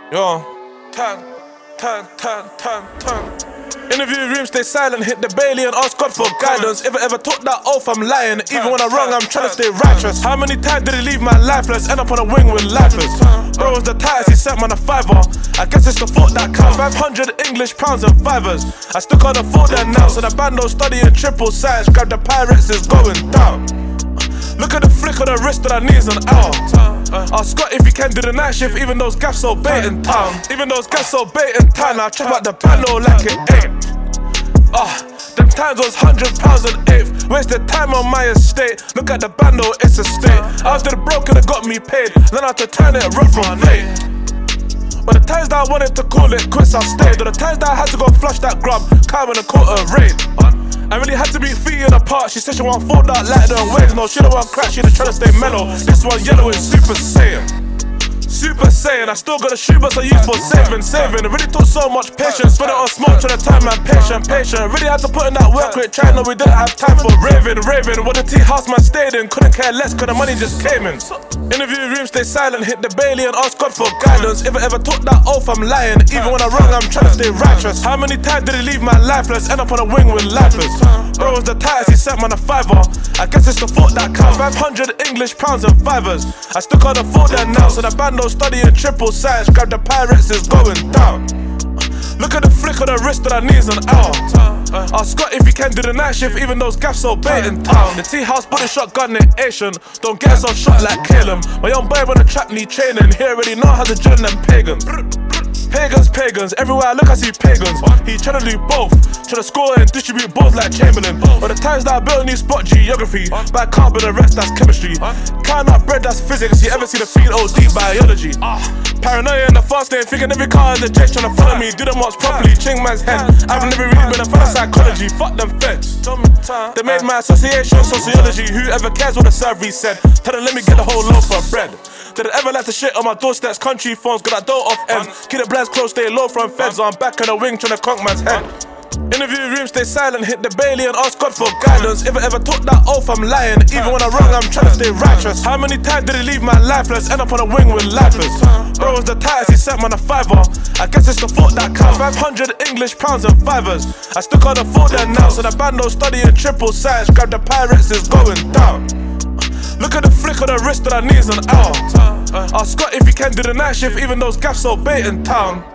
Yo, turn. Interview room, stay silent, hit the Bailey and ask God for guidance. If I ever took that oath, I'm lying. Even when I'm wrong, I'm trying to stay righteous. How many times did he leave my lifeless? End up on a wing with lifers. Bro was the tightest, he sent man a fiver. I guess it's the thought that counts. 500 English pounds and fivers. I still can't afford that now, so the bando studying triple size. Grab the pirates, it's going down. Look at the flick of the wrist that I need an hour. Ask Scott if he can do the night shift, even those gaps so bait in town. Even those gaps so bait in town, I chop out the bando like it ain't. Them times was £100 an eighth. Wasted time on my estate. Look at the bando, it's a state. After the broken, it got me paid. Then I had to turn it rough from fate. But the times that I wanted to call it quits, I stayed. But the times that I had to go flush that grub, come when I caught a raid. I really had to be feet in apart. She said she want fall dark lighter and waves. No, she don't want crack, she just tryna stay mellow. This one yellow is Super Saiyan. Super Saiyan, I still got the shoe but I use for saving. It really took so much patience. Spent it on smoke, tryna time man, patient. Really had to put in that work with China. We didn't have time for raving. What the tea house man stayed in, couldn't care less cause the money just came in. Interview room, stay silent, hit the Bailey and ask God for guidance. If I ever took that oath, I'm lying. Even when I'm wrong, I'm tryna stay righteous. How many times did he leave my lifeless? End up on a wing with lifers. Bro was the tightest, he sent man a fiver. I guess it's the thought that counts. 500 English pounds and fivers. I still can't afford that now, so the bando studying triple size. Grab the pirates, it's going down. Look at the flick of the wrist that I need an hour. Ask Scott if he can do the night shift, even those gaps so bait in town. The tea house body shotgun in Asian. Don't get us on shot like Caleb. My young boy when the trap need training. He already know how to join them pagans. Pagans, everywhere I look I see pagans. He tryna do both, tryna score and distribute balls like Chamberlain. But the times that I built a new spot, geography. By carbon and rest, that's chemistry. Counting up bread, that's physics. You ever see the field OD biology? Paranoia in the fast lane, thinking every car in the jet tryna follow me. Do the marks properly, ching man's head. I've never really been a fan of psychology. Fuck them feds. They made my association sociology. Whoever cares what the survey said? Tell them let me get the whole loaf of bread. Did I ever like to shit on my doorsteps? Country phones, got that door off ends. Keep the blinds close, stay low from feds. I'm back on the wing tryna conk man's head. Interview room, stay silent, hit the Bailey and ask God for guidance. If I ever took that oath, I'm lying. Even when I'm wrong, I'm tryna stay righteous. How many times did he leave my lifeless? End up on a wing with lifers. Bro was the tightest, he sent man a fiver. I guess it's the thought that counts. 500 English pounds and fivers. I still can't afford that now, so the bando studying triple size. Grab the pirates, it's going down. Look at the flick of the wrist that I need an hour. Ask Scott if he can do the night shift, even those gaps so bait in town.